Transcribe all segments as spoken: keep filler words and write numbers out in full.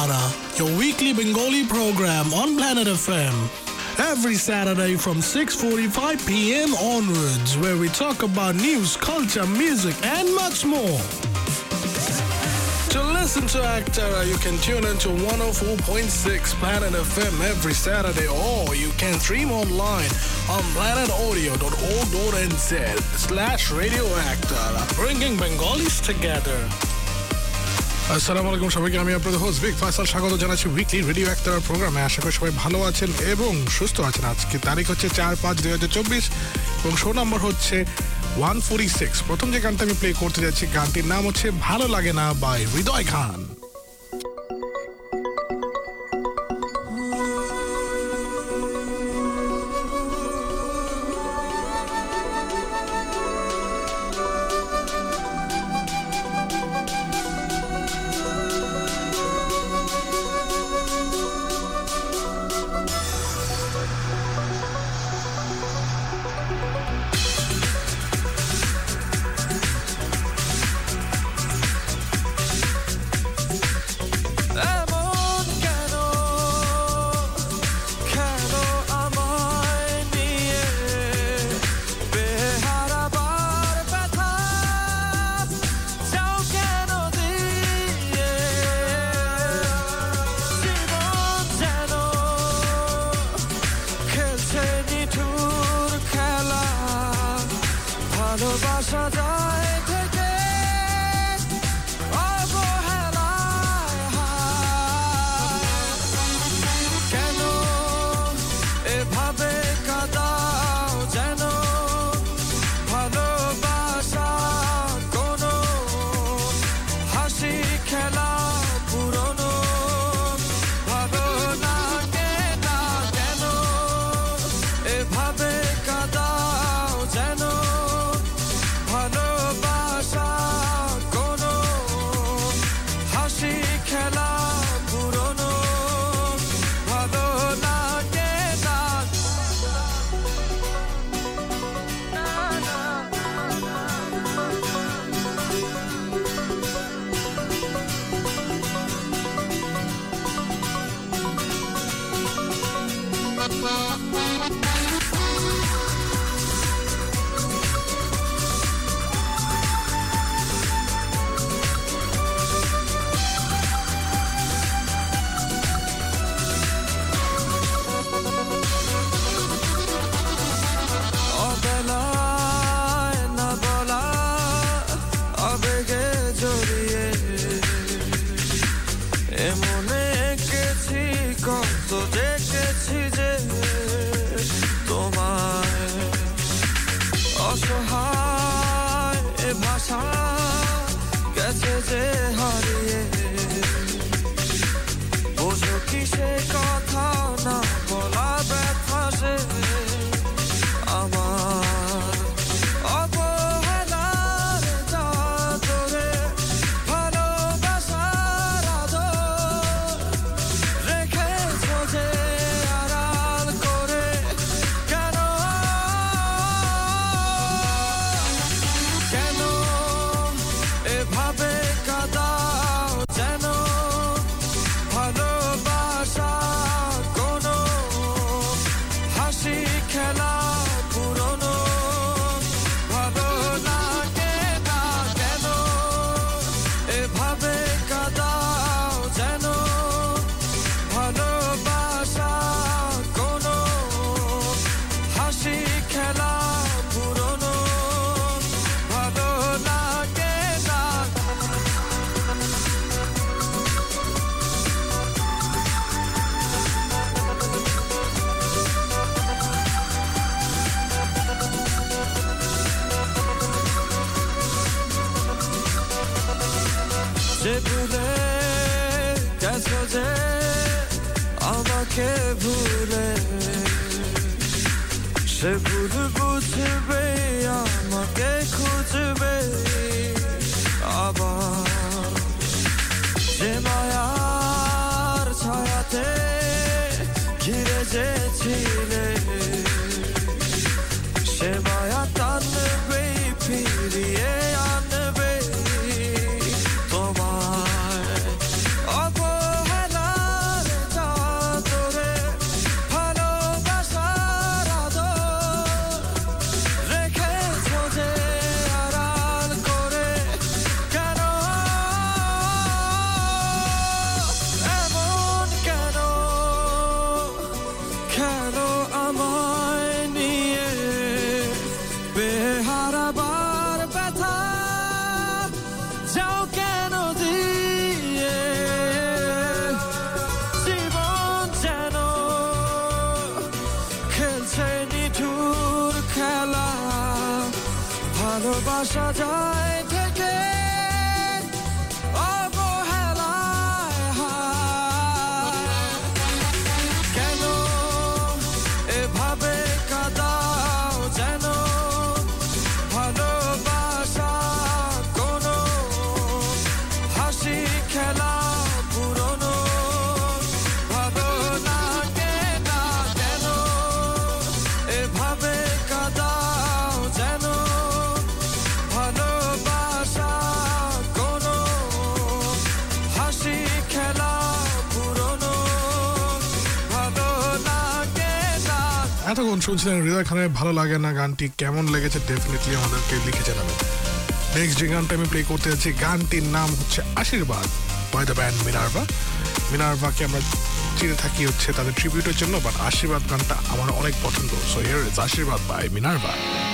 Taara, your weekly Bengali program on Planet F M. Every Saturday from six forty-five p.m. onwards, where we talk about news, culture, music and much more. To listen to Aktara, you can tune into one oh four point six Planet F M every Saturday, or you can stream online on planetaudio.org.nz slash Radio Aktara, bringing Bengalis together. আসসালামু আলাইকুম সবাইকে, আমি আপনাদের host big Faisal স্বাগত জানাচ্ছি weekly radio একতারা প্রোগ্রামে। আশা করি সবাই ভালো আছেন এবং সুস্থ আছেন। আজকে তারিখ হচ্ছে চার পাঁচ দুই হাজার চব্বিশ এবং শো নাম্বার হচ্ছে ওয়ান ফোরটি সিক্স। প্রথম যে গানটা আমি প্লে করতে যাচ্ছি, গানটির নাম হচ্ছে ভালো লাগে না বাই হৃদয় খান। সে ভুল বুঝবে আমাকে খুঁজবে আবার, যে মায়ার ছায়াতে ঘিরে যেছিলে সে মায়া টানবে ফিরিয়ে আনবে তোমায় অবহেলা যাও কেন দিয়ে জীবন যেন খেলছে নিঠুর খেলা ভালোবাসা যায় থেকে অবহেলায় হায় কেন এভাবে কাঁদাও যেন ভালোবাসা কোনো হাসি খেলা পুরনো ভালো লাগে না কেন এভাবে কাঁদাও যেন ভালোবাসা কোনো হাসি খেলা পুরনো ভালো লাগে না। এতক্ষণ শুনছিলেন হৃদয় খানের ভালো লাগে না গানটি কেমন লেগেছে ডেফিনেটলি আমাদেরকে লিখে জানাবেন। নেক্সট যে গানটা আমি প্লে করতে যাচ্ছি গানটির নাম হচ্ছে Ashirbad by the band Minerva. মিনার্ভাকে আমরা চিনে থাকি হচ্ছে তাদের ট্রিবিউটের জন্য, বাট আশীর্বাদ গানটা আমার অনেক পছন্দ। So here is Ashirbad by Minerva.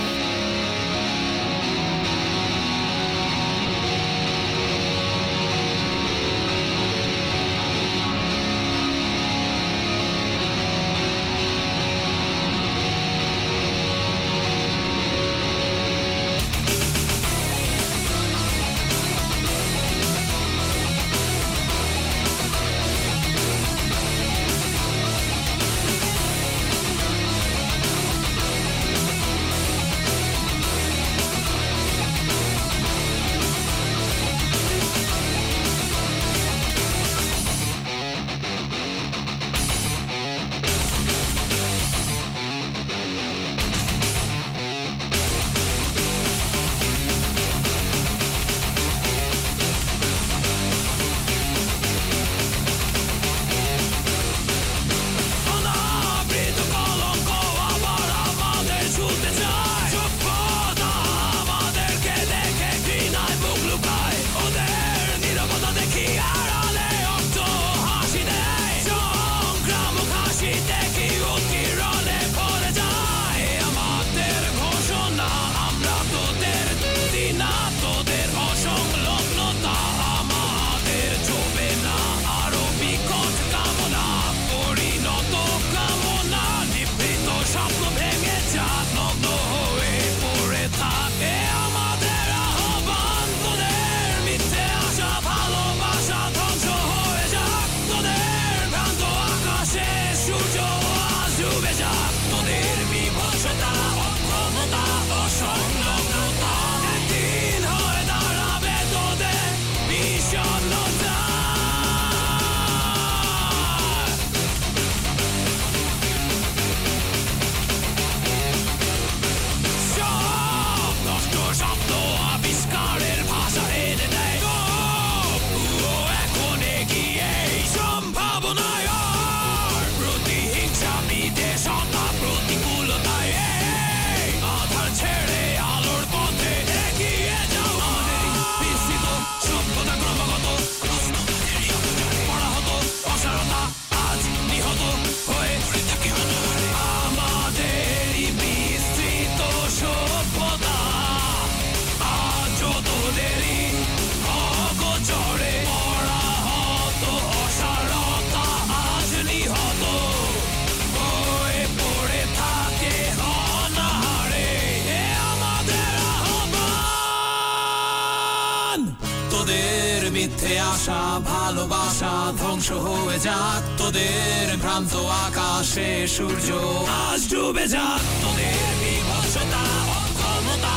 মিথ্যে আশা ভালোবাসা ধ্বংস হয়ে যাক তোদের ভ্রান্ত আকাশে সূর্য আজ ডুবে যাক তোদের বিভৎসতা অক্ষমতা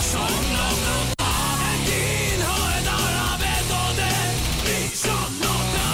অসংলগ্নতা একদিন হয়ে দাঁড়াবে তোদের বিষণ্ণতা।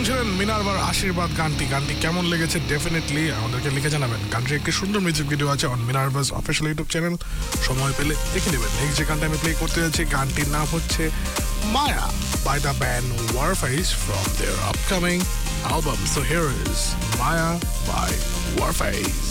শুনছিলেন মিনার্ভার আশীর্বাদ গানটি গানটি কেমন লেগেছে ডেফিনেটলি আমাদেরকে লিখে জানাবেন। গানটির একটি সুন্দর মিউজিক ভিডিও আছে on Minerva's official YouTube channel, সময় পেলে দেখে নেবেন। নেক্সট যে গানটা আমি প্লে করতে যাচ্ছি গানটির নাম হচ্ছে Maya by the band Warfaze from their upcoming album. So here is Maya by Warface.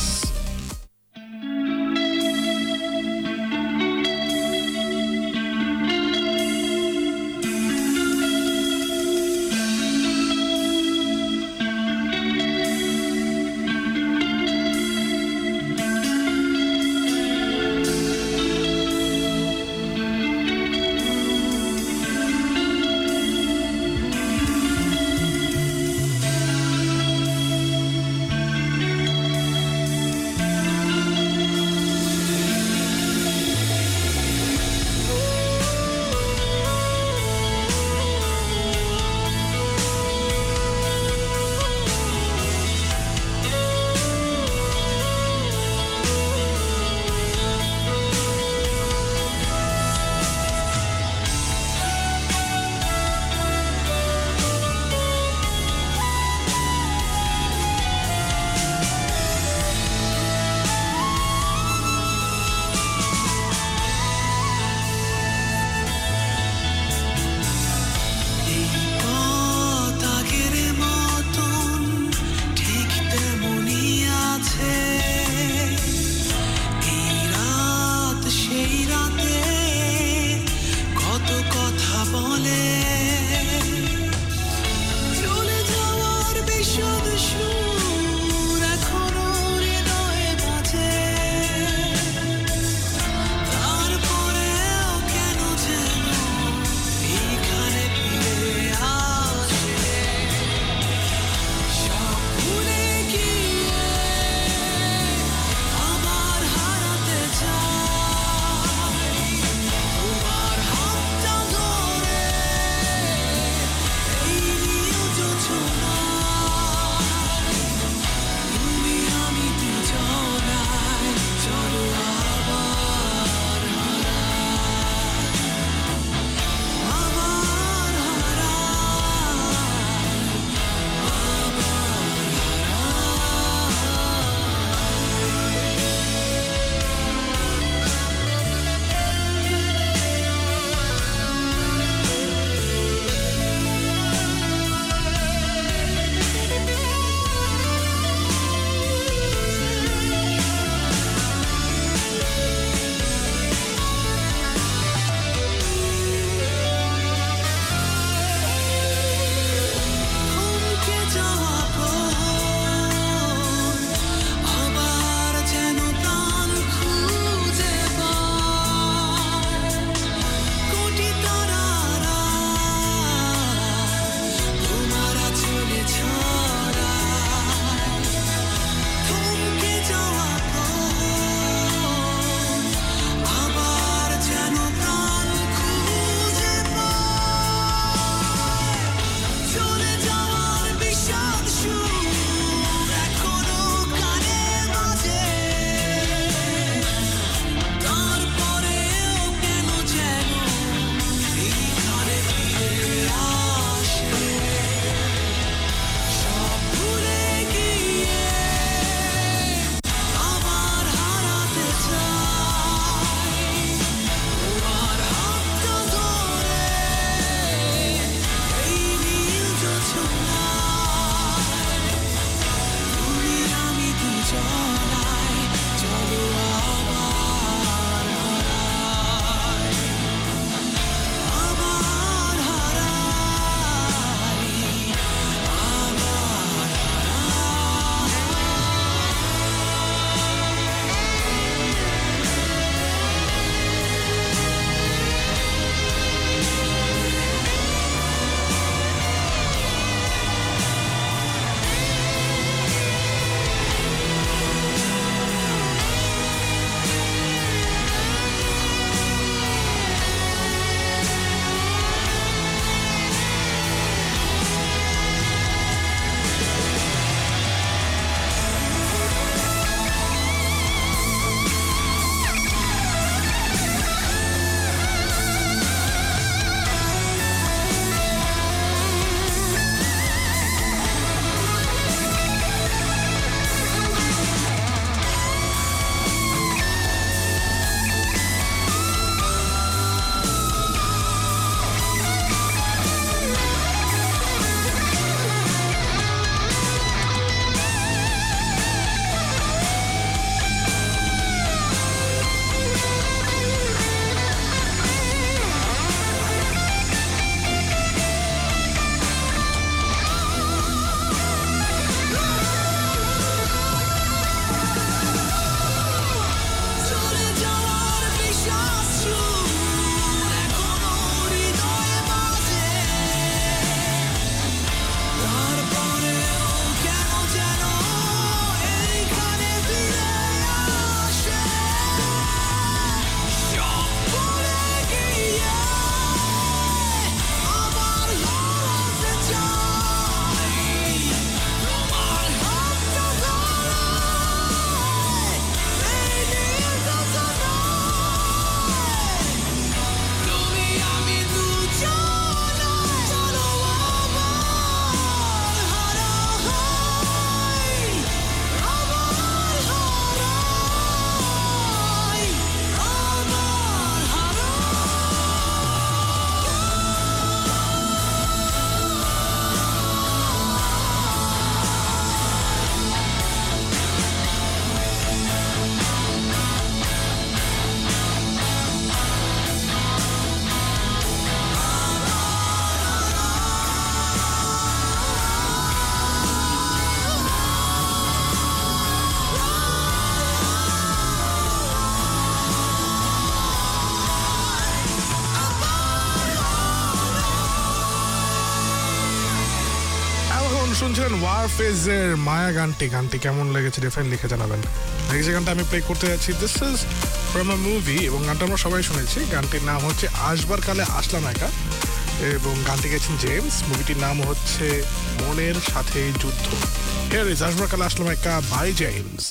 শুনছিলেন ওয়ারফেজের মায়া গানটি। গানটি কেমন লেগেছে ডেফিনেটলি লিখে জানাবেন। যে গানটা আমি প্লে করতে যাচ্ছি this is from a movie, এবং গানটা আমরা সবাই শুনেছি। গানটির নাম হচ্ছে আসবার কালে আসলাম একা, এবং গানটি গেছেন জেমস। মুভিটির নাম হচ্ছে মনের সাথে যুদ্ধ। হিয়ার ইজ আসবার কালে আসলাম একা বাই জেমস।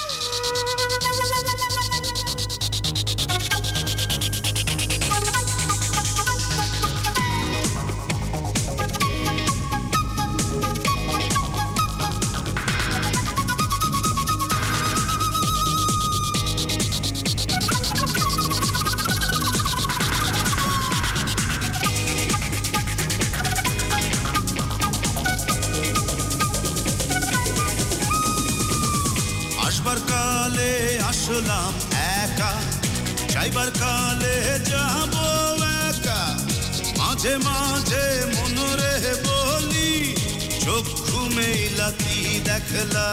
আসলাম একা, যাইবার কালে যাব একা, মাঝে মাঝে মনরে বলি চক্ষু মেলা কি দেখলা।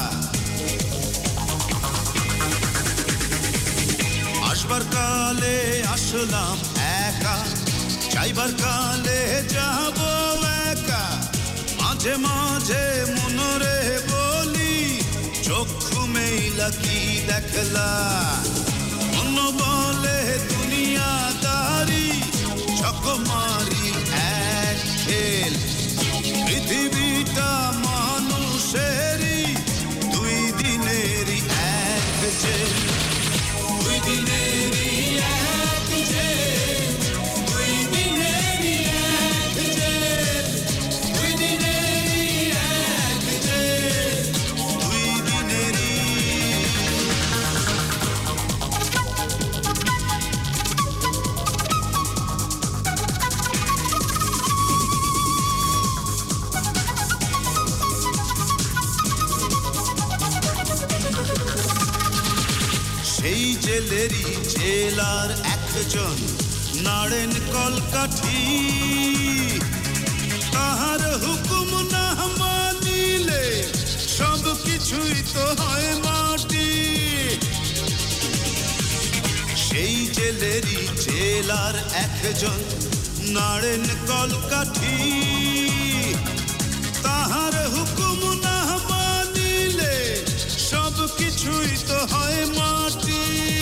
আসবার কালে আসলাম একা, যাইবার কালে যাব একা, মাঝে মাঝে মনরে বলি চক্ষু মেলা কি দেখলা। মন বলে দুনিয়াদারি চকমারি এক খেল, পৃথিবীটা মানুষেরই দুই দিনেরই এক জেল, দুই দিনেরই এক জেল, দুই দিনেরই এক জেল, দুই দিনেরই এক জেল, দুই দিনেরই। সেই জেলেরই জেলার একজন নাড়েন কলকাঠি, তাহার হুকুম না মানিলে সব কিছুই তো হয় মাটি। সেই জেলেরই জেলার একজন নাড়েন কলকাঠি, তাহার হুকুম না মানিলে সব কিছুই তো হয় মাটি।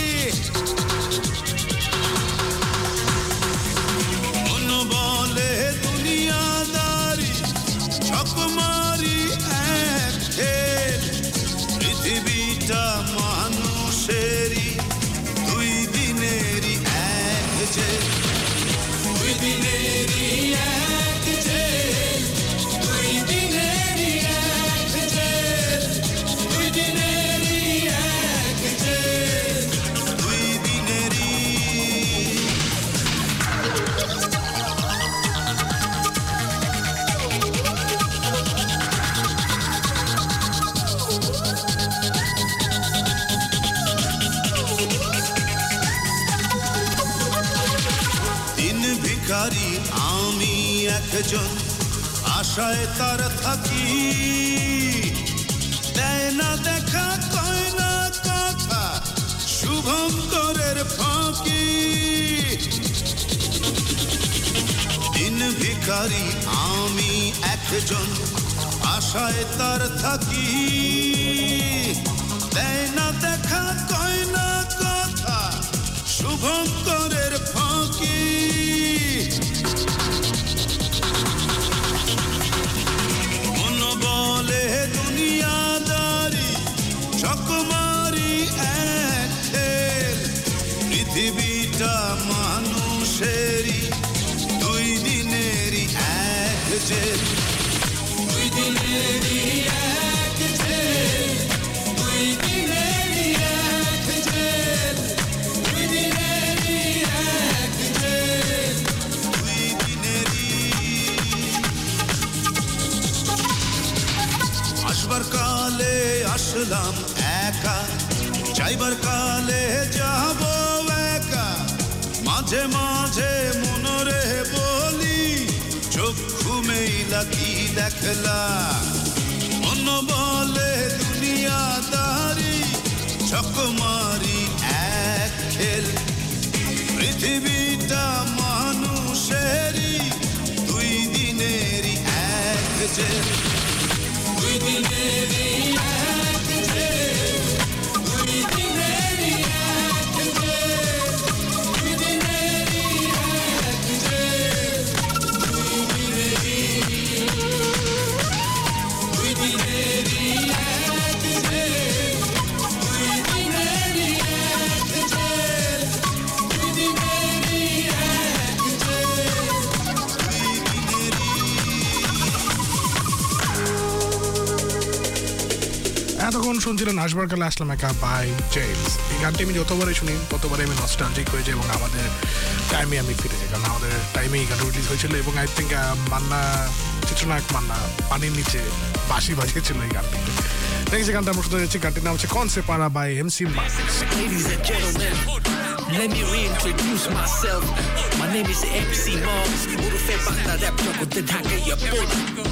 মন বলে দুনিয়াদারি চকমারি এক খেল, পৃথিবীটা মানুষেরই দুই দিনেরই এক জেল, দুই দিনেরই এক জেল, দুই দিনেরই এক জেল, দুই দিনেরই এক জেল, দুই দিনেরই। দিন ভিখারি আমি একজন, আশায় তার থাকি, দেয় না দেখা কয় না কথা শুভঙ্করের ফাঁকি। দিন ভিখারি আমি একজন, আশায় তার থাকি, দেয় না দেখা কয় না কথা শুভঙ্করের ফাঁকি। মন বলে দুনিয়াদারি চকমারি এক খেল, পৃথিবীটা মানুষেরই দুই দিনেরই এক জেল, দুই দিনেরই এক জেল, দুই দিনেরই এক জেল, দুই দিনেরই এক জেল, দুই দিনেরই। আসবার কালে আসলাম একা, যাইবার কালে যাব একা, মাঝে মাঝে মনরে বলি চক্ষু মেলা কি দেখলা। মন বলে দুনিয়াদারি চকমারি এক খেল, পৃথিবীটা মানুষেরই দুই দিনেরই এক জেল, এতক্ষণ শুনছিলেন আসবার কালে আসলাম একা বাই জেমস। এই গানটি আমি যতবারই শুনি ততবারই আমি নস্টালজিক হয়ে যাই এবং আমাদের টাইমে আমি ফিরে যাই, কারণ আমাদের টাইমে এই গানটা রিলিজ হয়েছিল এবং আই থিঙ্ক মান্না চিত্রনায়ক মান্না পানির নিচে বাঁশি বাজিয়েছিল এই গানটিতে। দেখি যে গানটা আমরা শুনতে যাচ্ছি, গানটির নাম হচ্ছে কনসে পারা by MC Marks. Ladies and gentlemen, let me reintroduce myself. My name is M C Marks. উরুফে বাংলা র‍্যাপ জগতে ঢাকে ইয়াপন।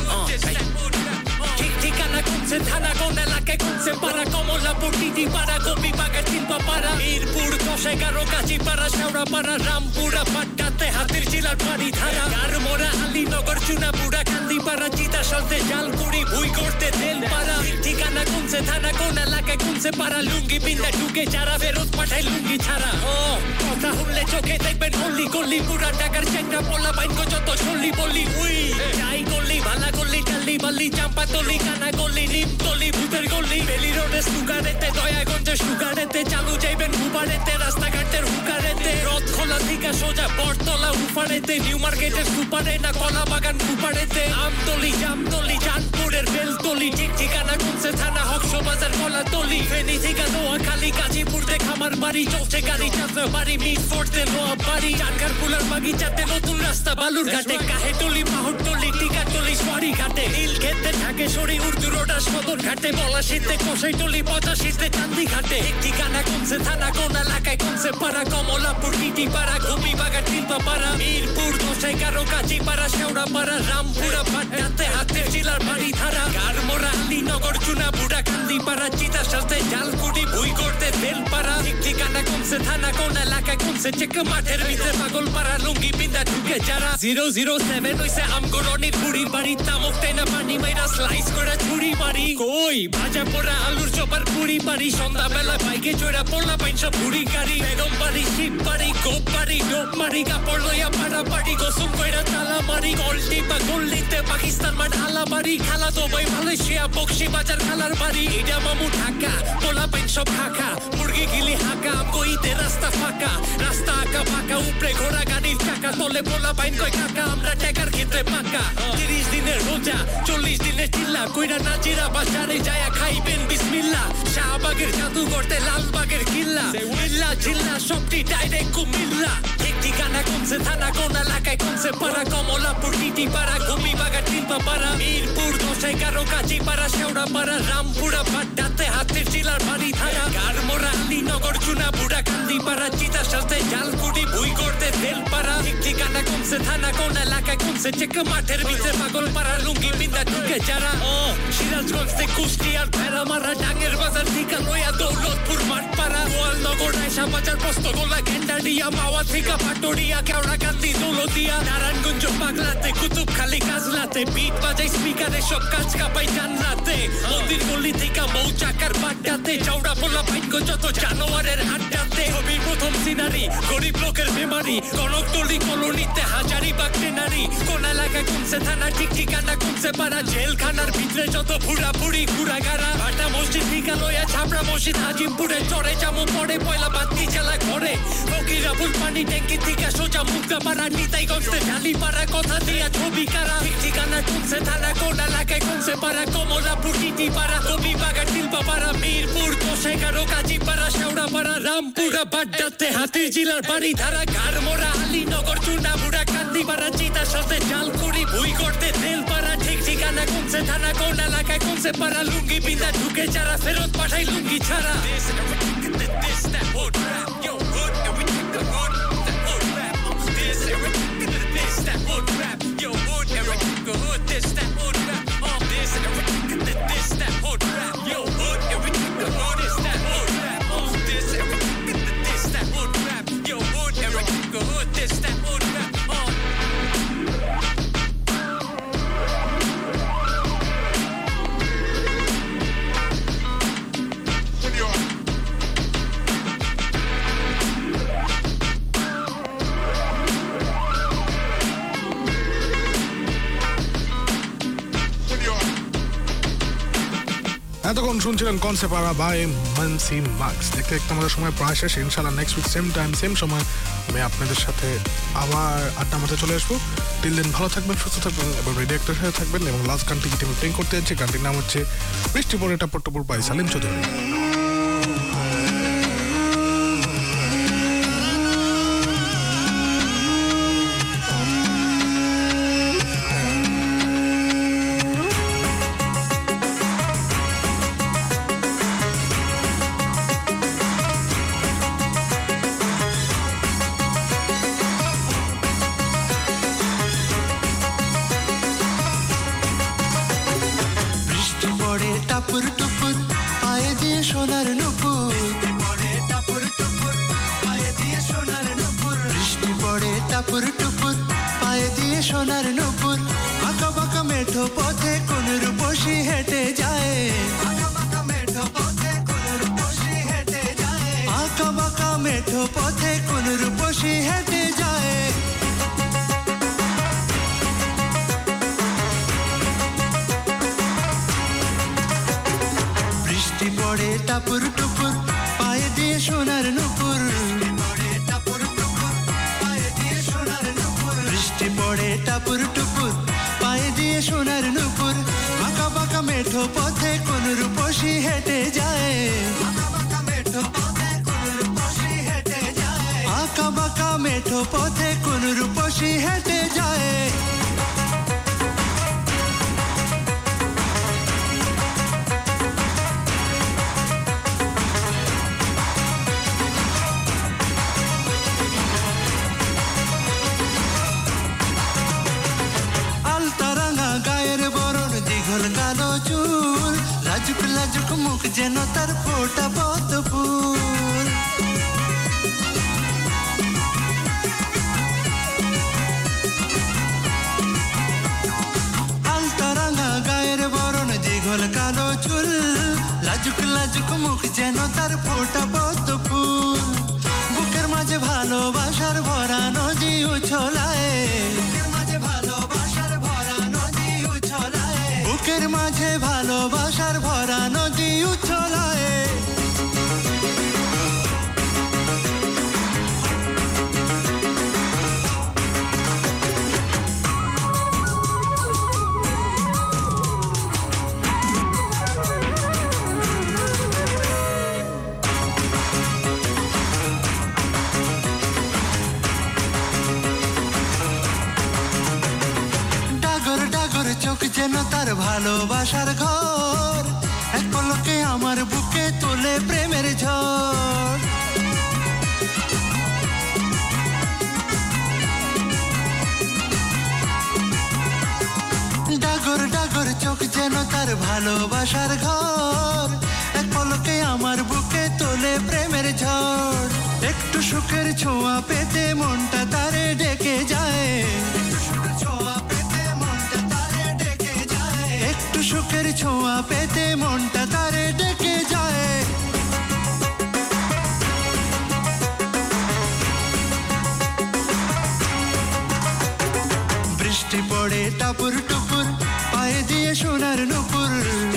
ঠিক ঠিকানা কোনছে থানা কোন এলাকায় কোনছে পাড়া কমলাপুর টিটি পাড়া গোপী বাগের চিল্পা পাড়া মিরপুর দশ এগারো কাজী পাড়া শেওড়া পাড়া রামপুরা পাট্টাতে হাতির চিলার বাড়ি ধারা গারমোড়া আলীনগর চুনাপুরা কান্দি পাড়া চিতা সালতে জালকুড়ি ভুই করতে তেল পাড়া ঠিকানা কোনছে থানা কোন এলাকায় কোনছে পাড়া লুঙ্গি পিন্দা ঢুকে যারা ফেরত পাঠায় লুঙ্গি ছাড়া ও কথা শুনলে চোখে দেখবেন হল্লি গল্লি পুরা টাকার চেংটা পোলা বাইন যত চল্লি বললি উই যাই গল্লি ভালা গল্লি টাল্লি বাল্লি চাম্পা তলি কানা গল্লি নিম তলি ভূতের গল্লি বেলি রোডে সুগারেতে দয়াগঞ্জে সুগারেতে চালু যাইবেন হুবারেতে রাস্তাঘাটের হুকারেতে রথ খোলা থেকে সোজা বটতলা উপারেতে নিউ মার্কেটের সুপারে না কলা বাগান কুপারেতে আমতলি জামতলি চাঁদপুরের বেলতলি ঠিক ঠিকানা কোনছে থানা হকশো বাজার কলা তলি ফেনী থেকে নোয়াখালী গাজীপুরতে খামার বাড়ি চলছে গাড়ি চাঁদা বাড়ি মিট ফোর্টে নোয়া বাড়ি চানকার ফুলার বাগিচাতে নতুন রাস্তা বালুর ঘাটে কাহেটলি পাহড়তলি টিকাটলি সোয়ারি ঘাটে নীল খেতে ঢাকে সরি উর্দু রোড সদর ঘাটে পলাশিতে কষাইটলি পঁচাশিতে চান্দি ঘাটে ঠিকানা কোনছে থানা কোন এলাকায় কোনছে পাড়া কমলাপুর টিটি পাড়া ঘুমি বাগা টিলপা পাড়া মিরপুর দশ এগারো কাজী পাড়া শেওড়া পাড়া রামপুরা পাট্টাতে হাতের চিলার বাড়ি ধারা গারমোড়া আলীনগর চুনাপুরা কান্দি পাড়া চিতা সাথে জালকুড়ি ভুই করতে তেল পাড়া ঠিকানা কোনছে থানা কোন এলাকায় কোনছে চেক মাঠের ভিতরে পাগল পাড়া লুঙ্গি পিন্দা ঢুকে যারা জিরো জিরো সেভেন হইছে আমগরনির বুড়ির বাড়ি তামক টাইনা পানি মাইরা স্লাইস করে ছুরি বাড়ি কই ভাজা পোড়া আলুর চপার পুরি বাড়ি সন্ধ্যাবেলা বাইকে চড়া পোলা পাইনসা বুড়ি গাড়ি বেগম বাড়ি শিব বাড়ি গোপ বাড়ি ডোপ মারি কাপড় লইয়া পাড়া বাড়ি গোসল কইরা তালা মারি গল্টি বা গল্লিতে পাকিস্তান মাঠ আলা বাড়ি খালা দুবাই মালয়েশিয়া বক্সি বাজার খালার বাড়ি ইডা মামু ঢাকা পোলা পাইন সব ঢাকা মুরগি গিলি হাকা কইতে রাস্তা ফাঁকা রাস্তা আঁকা ফাঁকা উপরে ঘোড়া গাড়ির চাকা তলে পোলা পাইন কয় কাকা আমরা টাকার ক্ষেত্রে পাকা তিরিশ দিনের রোজা চল্লিশ দিনের চিল্লা কইরা নাজিরা বাজারে যায়া খাইবেন বিসমিল্লাহ শাহবাগের জাদুঘরতে লালবাগের কিল্লা মিল্লা জিল্লা সবটি ডাইরেক্ট কুমিল্লা ঠিক ঠিকানা কোনছে থানা কোন এলাকায় কোনছে পাড়া কমলাপুর টিটি পাড়া ঘুমি বাগা টিলপা পাড়া মিরপুর দশ এগারো কাজী পাড়া শেওড়া পাড়া রামপুরা পাট্টাতে হাতের চিলার বাড়ি ধারা গারমোড়া আলীনগর চুনাপুরা কান্দি পাড়া চিতা সাথে জালকুড়ি ভুই করতে তেল পাড়া ঠিক ঠিকানা কোনছে থানা কোন এলাকায় কোনছে চেক মাঠের ভিতরে পাগল পাড়া লুঙ্গি পিন্দা ঢুকে যারা ও সিরাজগঞ্জ থেকে কুষ্টিয়ার ভেড়া মারা ডাঙ্গের বাজার থেকে লইয়া দৌলতপুর মাঠ পাড়া গোয়ালনগর রায়সা বাজার পোস্তগোলা গেন্ডারিয়া মাওয়া থেকে পাটুরিয়া কেওড়া কান্দি দৌলতিয়া নারায়ণগঞ্জ পাগলাতে কুতুবখালী কাজলাতে বিট বাজাই স্পিকারে সব কাজ কাপাই জানলাতে মন্দির গলি থেকে মৌচাকার বাড্ডাতে চৌড়া পোলা ভাগ্য যত জানোয়ারের আড্ডাতে ছবির প্রথম সিনারি গরিব লোকের বেমারি কনকতলি কলোনিতে হাজারি বাগনে নারী কোন এলাকায় কোনছে থানা ঠিক ঠিকানা কোনছে পাড়া জেলখানার ভিতরে যত ভুড়া বুড়ি ঘুরাগারা ভাটা মসজিদ থেকে লইয়া ছাপড়া মসজিদ হাজিমপুরে চড়ে জামু পড়ে পয়লা বাতি জ্বালা ঘরে ফকিরা ফুল পানি ট্যাঙ্কি থেকে সোজা মুক্তা পাড়া নিতাই গঞ্জে ঢালি পাড়া কথা দিয়া ছবি কারা ঠিক ঠিকানা কোনছে থানা কোন এলাকায় কোনছে পাড়া কমলাপুর টিটি পাড়া কবি বাগা টিলপা পাড়া মিরপুর দশ এগারো কাজী পাড়া শেওড়া পাড়া রামপুরা বাড্ডাতে হাতির জিলার বাড়ি ধারা গারমোড়া আলীনগর চুনাপুরা কান্দি পাড়া চিতা সাথে জালকুড়ি ভুই করতে তেল পাড়া ঠিক ঠিকানা কোনছে থানা কোন এলাকায় কোনছে পাড়া লুঙ্গি পিন্দা ঢুকে যারা ফেরত পাঠাই লুঙ্গি ছাড়া এতক্ষণ শুনছিলেন কনসেপারা বাই মানসি মার্কস। দেখতে দেখতে আমাদের সময় প্রায় শেষ। ইনশাআল্লাহ next week same time same সময় আমি আপনাদের সাথে আবার আড্ডা মারতে চলে আসবো। তিন দিন ভালো থাকবেন, সুস্থ থাকবেন এবং রেডিও একটার সাথে থাকবেন। এবং লাস্ট গানটি যেটি আমি প্লেইং করতে যাচ্ছি, গানটির নাম হচ্ছে বৃষ্টি পড়ে টাপর টপর পাই সালিম চৌধুরী। টাপুর টুপুর পায়ে দিয়ে সোনার নুপুর, টাপুর টুপুর পায়ে দিয়ে সোনার নুপুর, বৃষ্টি পড়ে টাপুর টুপুর পায়ে দিয়ে সোনার নুপুর, আঁকা বাঁকা মেঠো পথে কোন রূপসী হেঁটে যায়, আঁকা বাঁকা মেঠো পথে কোন রূপসী হেঁটে যায়, আঁকা বাঁকা মেঠো পথে কোন রূপসী হেঁটে যায়। পড়ে টাপুর টুপুর পায়ে দিয়ে সোনার নুপুর, টাপুর টুপুর পায়ে দিয়ে সোনার নুপুর, বৃষ্টি পড়ে টাপুর টুপুর পায়ে দিয়ে সোনার নুপুর, আঁকা বাঁকা মেঠো পথে কোন রূপসী হেঁটে যায়, আঁকা বাঁকা মেঠো পথে কোন রূপসী হেঁটে যায়, আঁকা বাঁকা মেঠো পথে কোন রূপসী হেঁটে যায়। কালো চুল লাজুক লাজুক মুখ যেন তার ফোটা পদ্ম ফুল, আলতা রাঙা গায়ের বরণ দীঘল কালো চুল লাজুক লাজুক মুখ যেন তার ফোটা পদ্ম ফুল, বুকের মাঝে ভালোবাসার ভরা নদী উছলায়, বুকের মাঝে ভালোবাসার ভরা নদী উছলায়, বুকের মাঝে ভালোবাসার ভরা নদী উছলায়। চোখ যেন তার ভালোবাসার ঘর, এক পলকে আমার বুকে তোলে প্রেমের ঝড়, ডাগর ডাগর চোখ যেন তার ভালোবাসার ঘর, এক পলকে আমার বুকে তোলে প্রেমের ঝড়, একটু সুখের ছোঁয়া পেতে মনটা তারে ডেকে যায়, একটু সুখের ছোঁয়া পেতে মনটা তারে ডেকে যায়। বৃষ্টি পড়ে টাপুর টুপুর পায়ে দিয়ে সোনার নুপুর,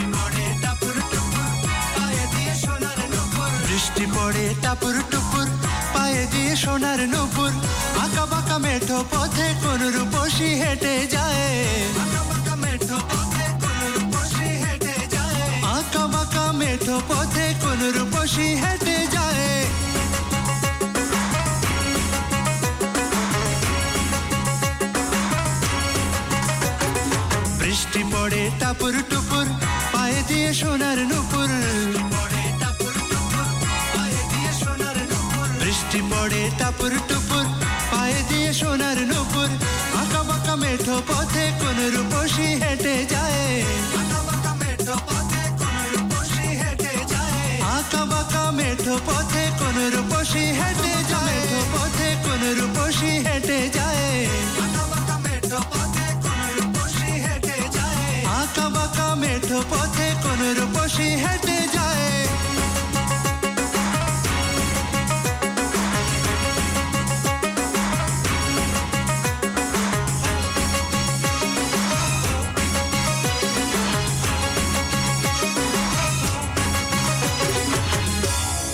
বৃষ্টি পড়ে টাপুর টুপুর পায়ে দিয়ে সোনার নুপুর, আঁকা বাঁকা মেঠো পথে কোন রূপসী হেঁটে যায়, আঁকা বাঁকা মেঠো পথে কোন রূপসী হেঁটে যায়, আঁকা বাঁকা মেঠো পথে কোন রূপসী হেঁটে যায়। বৃষ্টি পড়ে টাপুর টুপুর পায়ে দিয়ে সোনার নুপুর, বৃষ্টি পড়ে টাপুর টুপুর পায়ে দিয়ে সোনার নুপুর, আঁকা বাঁকা মেঠো পথে কোন রূপসী হেঁটে যায়, আঁকা বাঁকা মেঠো পথে কোন রূপসী হেঁটে যায়, আঁকা বাঁকা মেঠো পথে কোন রূপসী হেঁটে যায়, পথে কোন রূপসী হেঁটে যায়, আঁকা বাঁকা মেঠো পথে কোন রূপসী হেঁটে যায়, আঁকা বাঁকা মেঠো পথে কোন রূপসী হেঁটে যায়।